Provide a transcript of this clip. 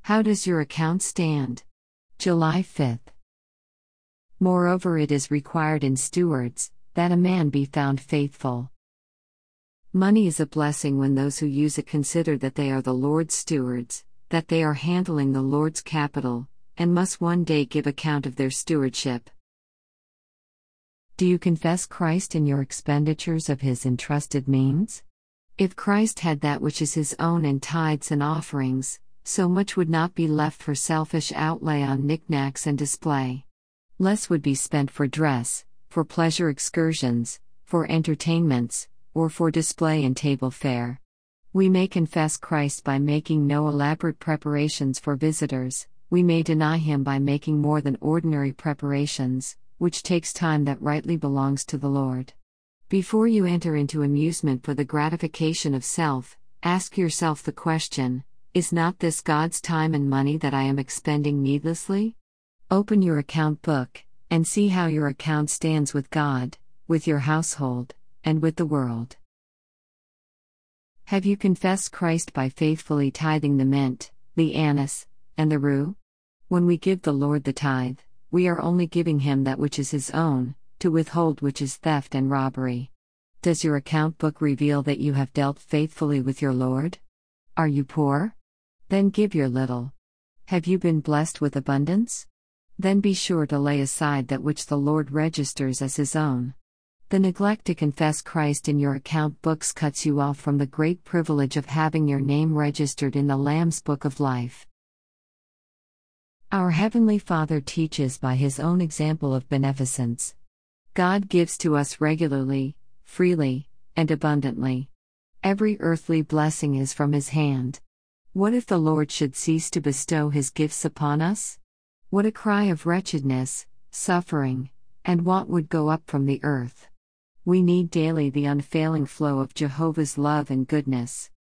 How does your account stand? July 5th. Moreover, it is required in stewards, that a man be found faithful. Money is a blessing when those who use it consider that they are the Lord's stewards, that they are handling the Lord's capital, and must one day give account of their stewardship. Do you confess Christ in your expenditures of His entrusted means? If Christ had that which is His own in tithes and offerings, so much would not be left for selfish outlay on knickknacks and display. Less would be spent for dress, for pleasure excursions, for entertainments, or for display and table fare. We may confess Christ by making no elaborate preparations for visitors. We may deny Him by making more than ordinary preparations, which takes time that rightly belongs to the Lord. Before you enter into amusement for the gratification of self, ask yourself the question, is not this God's time and money that I am expending needlessly? Open your account book, and see how your account stands with God, with your household, and with the world. Have you confessed Christ by faithfully tithing the mint, the anise, and the rue? When we give the Lord the tithe, we are only giving Him that which is His own, to withhold which is theft and robbery. Does your account book reveal that you have dealt faithfully with your Lord? Are you poor? Then give your little. Have you been blessed with abundance? Then be sure to lay aside that which the Lord registers as His own. The neglect to confess Christ in your account books cuts you off from the great privilege of having your name registered in the Lamb's Book of Life. Our Heavenly Father teaches by His own example of beneficence. God gives to us regularly, freely, and abundantly. Every earthly blessing is from His hand. What if the Lord should cease to bestow His gifts upon us? What a cry of wretchedness, suffering, and want would go up from the earth. We need daily the unfailing flow of Jehovah's love and goodness.